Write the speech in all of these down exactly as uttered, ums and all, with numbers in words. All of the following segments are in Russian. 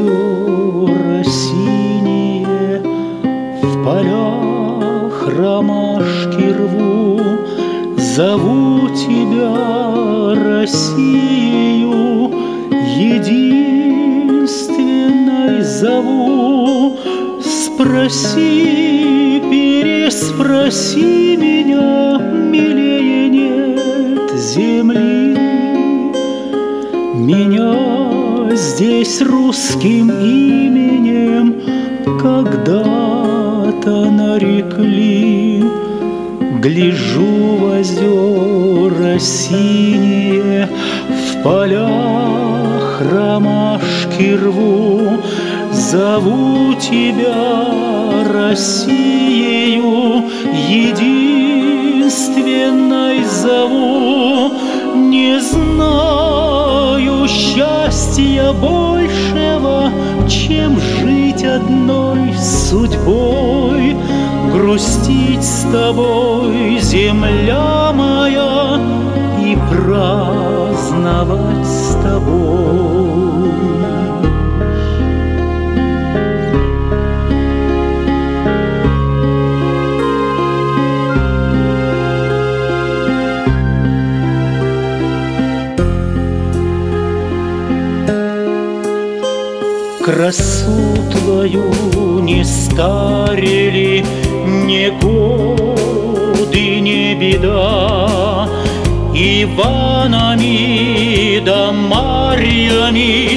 озера синие, в полях ромашки рву. Зову тебя Россию, единственной зову. Спроси, переспроси меня, милее нет земли. Меня здесь русским именем когда-то нарекли. Гляжу в озера синие, в полях ромашки рву. Зову тебя Россию, единственной зову. Не знаю счастья большего, чем жить одной судьбой, грустить с тобой, земля моя, и праздновать с тобой. Красу твою не старили ни годы, ни беда. Иванами да Марьями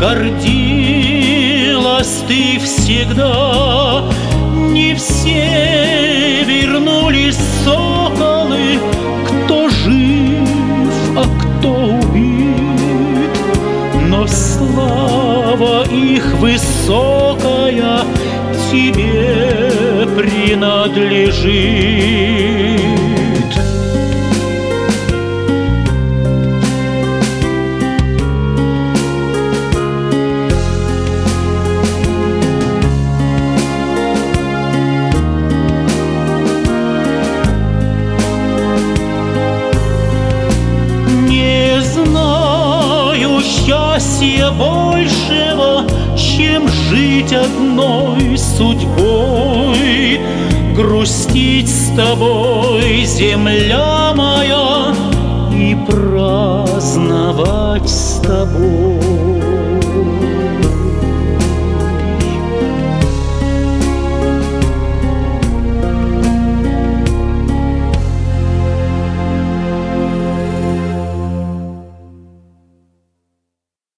гордилась ты всегда. Не все вернулись соколы, кто жив, а кто убит, но слава их высокая тебе принадлежит. Не знаю счастья большего, чем жить одной судьбой, грустить с тобой, земля моя, и праздновать с тобой.